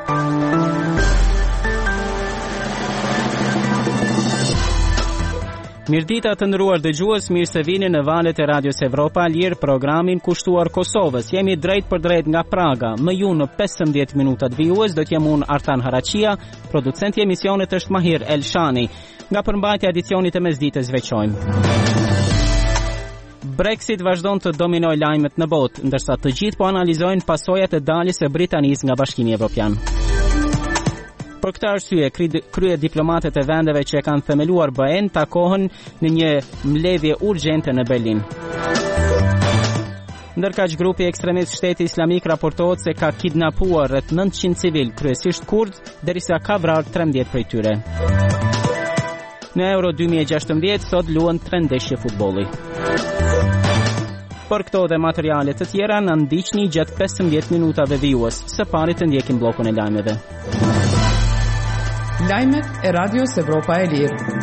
Mirdita të nderuar dëgjues, mirë se vini në valët e Radios Evropa Lirë, programin kushtuar Kosovës. Jemi drejt për drejt nga Praga. Më ju në 15 minutat vijues do t'jem unë Artan Haraqia, producenti i emisionit është Mahir Elshani. Nga përmbajtja e edicionit e mesditës veçojmë. Brexit vazhdon të dominoj lajmet në botë, ndërsa të gjithë po analizojnë pasojat e daljes së Britanisë nga Bashkimi Evropian. Për këtë arsye, krye diplomatët e vendeve që e kanë themeluar BE-n takohen në një mbledhje urgjente në Berlin. Ndërkaq grupi ekstremist Shteti Islamik raportohet se ka kidnapuar rreth 900 civil, kryesisht kurd, derisa ka vrarë 13 prej tyre. Në Euro 2016 sot luhen 3 ndeshje futbolli. Për këto dhe materiale të tjera na ndiqni gjatë 15 minutave vijues. Së pari të ndjekim bllokun e lajmeve. Lajmet e Radios Evropa e Lirë.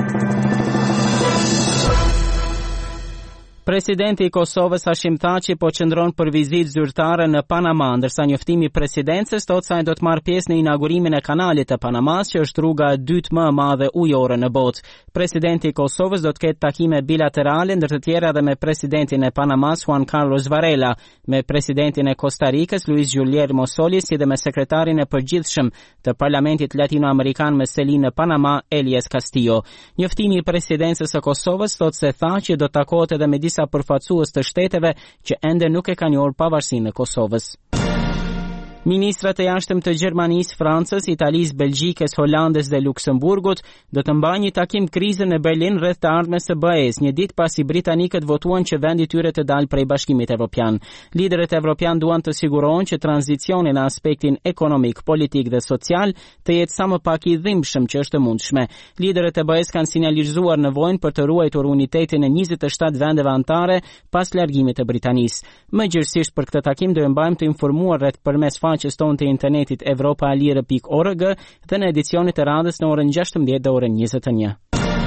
Presidenti i Kosovës Hashim Thaçi po qëndron për vizitë zyrtare në Panama, ndërsa njoftimi i presidencës thotë se ai do të marrë pjesë në inaugurimin e kanalit të Panamas, që është rruga e dytë më e madhe ujore në botë. Presidenti i Kosovës do të ketë takime bilaterale, ndër të tjera edhe me presidentin e Panamas Juan Carlos Varela, me presidentin e Costa Ricës Luis Guillermo Solis, si dhe me sekretarin e përgjithshëm të Parlamentit Latinoamerikan me selin në Panama Elias Castillo. Njoftimi i presidencës së Kosovës thotë se Thaçi do të takohet edhe me disa përfaqësues të shteteve që ende nuk e kanë njohur pavarësinë e Kosovës. Ministrat e jashtëm të Gjermanisë, Francës, Italisë, Belgjikës, Holandës dhe Luksemburgut do të mbajnë një takim krize në Berlin rreth të ardhmes së BE-s, një ditë pasi britanikët votuan që vendi i tyre të dalë prej Bashkimit Evropian. Liderët evropian duan të sigurohen që tranzicioni në aspektin ekonomik, politik dhe social të jetë sa më pak i dhimbshëm që është e mundshme. Liderët e BE-s kanë sinjalizuar nevojën për të ruajtur unitetin e 27 vendeve anëtare pas largimit të Britanisë. Mëgjërësisht për këtë takim do të mbajmë të informuar rreth përmes faqes tonë të internetit evropaalire.org dhe në edicionit e radhës në orën 16 dhe orën 21.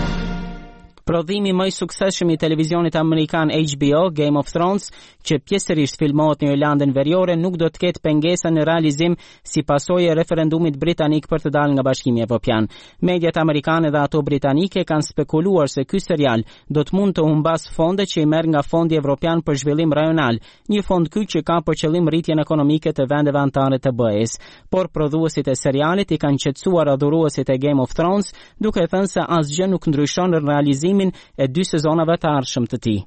Prodhimi më i suksesshëm i televizionit amerikan HBO, Game of Thrones, që pjesërisht filmohet në Irlandën Veriore, nuk do të ketë pengesa në realizim si pasojë e referendumit britanik për të dalë nga Bashkimi Evropian. Mediat amerikane dhe ato britanike kanë spekuluar se ky serial do të mund të humbas fonde që i merr nga Fondi Evropian për Zhvillim Rajonal, një fond ky që ka për qëllim rritjen ekonomike të vendeve anëtare të BE-s. Por prodhuesit e serialit i kanë qetësuar adhuruesit e Game of Thrones, duke thënë se asgjë nuk ndryshon në realizimin e 2 sezonave të ardhshëm të tij.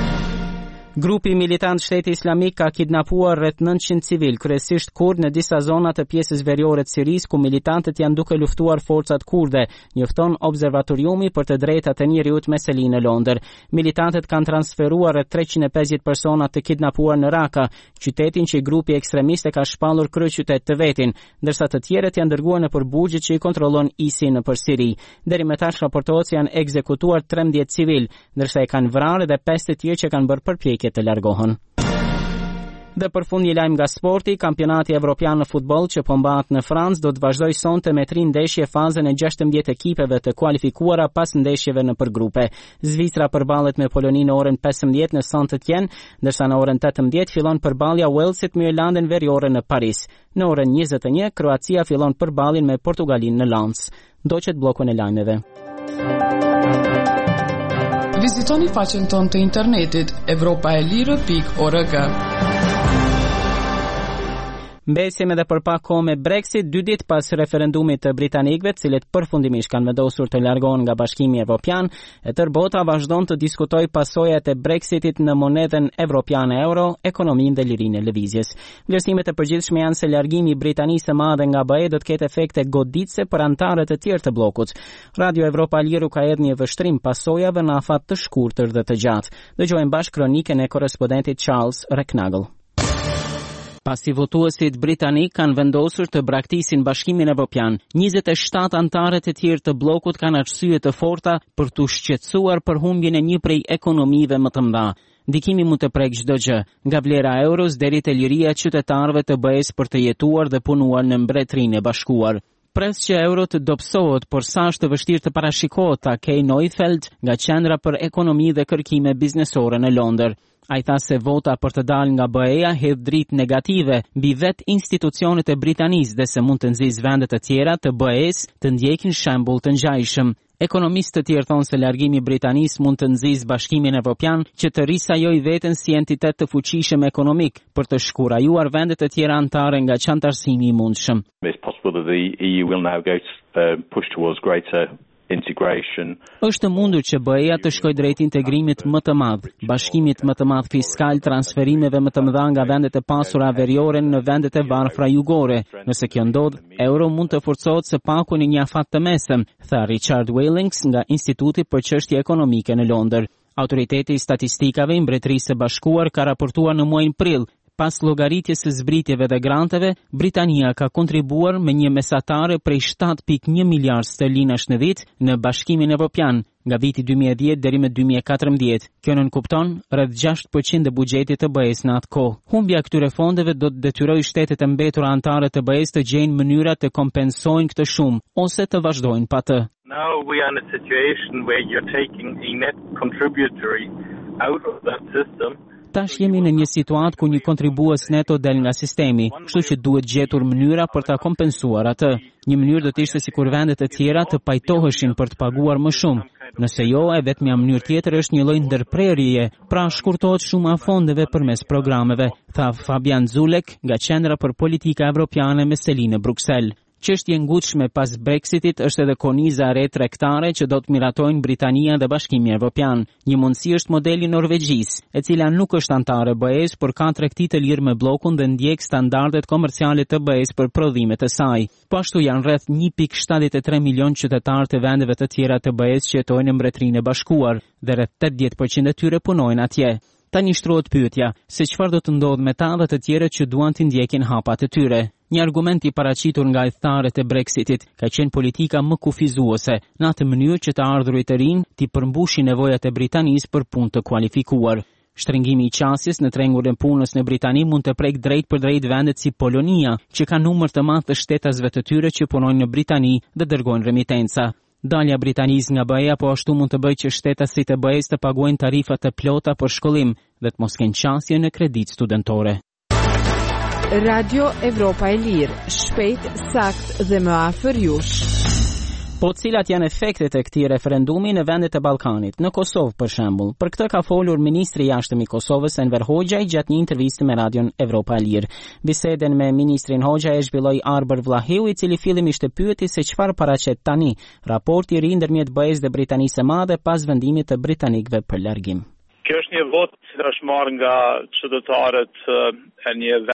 Grupi militant Shteti Islamik ka kidnapuar rreth 900 civil, kryesisht kurd në disa zona të pjesës veriore të Sirisë, ku militantët janë duke luftuar forcat kurde, njofton Observatoriumi për të drejtat e njeriut me seli në Londër. Militantët kanë transferuar rreth 350 persona të kidnapuar në Raqqa, qytetin që grupi ekstremist e ka shpallur kryeqytet të vetin, ndërsa të tjerët janë dërguar në burgjet që i kontrollon ISI nëpër Siri. Deri më tash raportohet se janë ekzekutuar 13 civil, ndërsa e kanë vrarë edhe 5 të tjerë që kanë bërë përpjekje të largohen. Dhe për fund një lajm nga sporti, kampionati evropian në futboll që po mbahet në Francë do të vazhdojë sonte me 3 ndeshje fazën e 16 ekipeve të kualifikuara pas ndeshjeve në përgrupe. Zvicra përballet me Poloninë në orën 15 në Saint-Étienne, ndërsa në orën 18 fillon përballja Walesit me Irlandën Veriore në Paris. Në orën 21 Kroacia fillon përballjen me Portugalinë në Lens. Ndoqet bllokun e lajmeve. Vizitoni faqen tonë të internetit evropaelire.org. Mbesim edhe për pak kohë me Brexit, 2 ditë pas referendumit të britanikëve, të cilët përfundimisht kanë vendosur të largohen nga Bashkimi Evropian, e tërë bota vazhdon të diskutojë pasojat e Brexitit në monedhën evropiane euro, ekonominë dhe lirinë e lëvizjes. Vlerësimet e përgjithshme janë se largimi i Britanisë së Madhe nga BE do të ketë efekte goditëse për anëtarët e tjerë të bllokut. Radio Evropa Liru ka hedhur një vështrim pasojave në afat të shkurtër dhe të gjatë. Dëgjojmë bashkë kronikën e korrespondentit Charles Reknagel. Pasi votuesit britanik kanë vendosur të braktisin Bashkimin Evropian, 27 anëtarë të tjerë të bllokut kanë arsye të forta për të shqetësuar për humbjen e një prej ekonomive më të mëdha. Ndikimi mund të prek çdo gjë, nga vlera e euros deri te liria e qytetarëve të BE-s për të jetuar dhe punuar në Mbretërinë e Bashkuar. Pres që euro të dobësohet, por sa është vështirë të parashikohet, ta Kay Neufeld nga Qendra për Ekonomi dhe Kërkime Biznesore në Londër. Ai tha se vota për të dalë nga BE-ja hedh dritë negative mbi vetë institucionet e Britanisë dhe se mund të nxjisë vende të tjera të BE-s të ndjekin shembull të ngjajshëm. Ekonomistë të tjerë thonë se largimi i Britanisë mund të nxjisë Bashkimin Evropian që të risajojë veten si entitet të fuqishëm ekonomik për të shkurajuar vende të tjera anëtare nga çantarsimi i mundshëm. It's possible that the EU will now go to push towards greater integration. Është mundur që BE-ja të shkojë drejt integrimit më të madh, bashkimit më të madh fiskal, transferimeve më të mëdha nga vendet e pasura veriore në vendet e varfra jugore. Nëse kjo ndodh, euro mund të forcohet së paku në një afat të mesëm, tha Richard Wellings nga Instituti për Çështje Ekonomike në Londër. Autoriteti i statistikave i Mbretërisë së Bashkuar ka raportuar në muajin prill pas llogaritjes së zbritjeve dhe granteve, Britania ka kontribuar me një mesatare prej 7.1 miliard sterlinash në vit në Bashkimin Evropian nga viti 2010 deri më 2014. Kjo nënkupton rreth 6% e buxhetit të BE-s në atë kohë. Humbja e këtyre fondeve do të detyrojë shtetet e mbetura anëtare të BE-s të gjejnë mënyra të kompensojnë këtë shumë ose të vazhdojnë pa të. Now we are in a situation where you're taking a net contributory out of that system. Tash jemi në një situatë ku një kontribues neto del nga sistemi, kështu që duhet gjetur mënyra për ta kompensuar atë. Një mënyrë do të ishte sikur vendet e tjera të pajtoheshin për të paguar më shumë. Nëse jo, e vetmja mënyrë tjetër është një lloj ndërprerjeje, pra shkurtohet shuma e fondeve përmes programeve, tha Fabian Zulek nga Qendra për Politika Evropiane me seli në Bruksel. Çështje e ngutshme pas Brexitit është edhe korniza re tregtare që do të miratojnë Britania dhe Bashkimi Evropian. Një mundësi është modeli norvegjis, e cila nuk është anëtare BE-s, por ka tregti të lirë me bllokun dhe ndjek standardet komerciale të BE-s për prodhimet e saj. Po ashtu janë rreth 1.73 milion qytetarë të vendeve të tjera të BE-s që jetojnë në Mbretërinë e Bashkuar dhe rreth 80% e tyre punojnë atje. Tani shtrohet pyetja se çfarë do të ndodhë me ta dhe të tjerët që duan të ndjekin hapat e tyre. Një argument i paraqitur nga hethtarët e Brexitit ka qenë politika më kufizuese, në atë mënyrë që të ardhurit të rinj t'i përmbushin nevojat e Britanisë për punë të kualifikuar. Shtrëngimi i qasjes në trengurin e punës në Britani mund të prek drejt për drejt vendet si Polonia, që ka numër të madh të shtetasve të tyre që punojnë në Britani dhe dërgojnë remitenca. Dalja e Britanisë nga BE-ja po ashtu mund të bëjë që shtetasit e BE-s të paguajnë tarifa të plota për shkollim dhe të mos kenë qasje në kredit studentore. Radio Evropa e Lirë, shpejt, sakt dhe më afër jush. Po cilat janë efektet e këtij referendumi në vendet e Ballkanit, në Kosovë për shembull? Për këtë ka folur ministri i jashtëm i Kosovës Enver Hoxha gjatë një interviste me Radion Evropa e Lirë. Biseden me ministrin Hoxha e zhvilloi Arber Vlahiu, i cili fillimisht e pyeti se çfarë paraqet tani raporti i ri ndërmjet BE-s dhe Britanisë së Madhe pas vendimit të britanikëve për largim. Kjo është një votë që është marrë nga qytetarët e një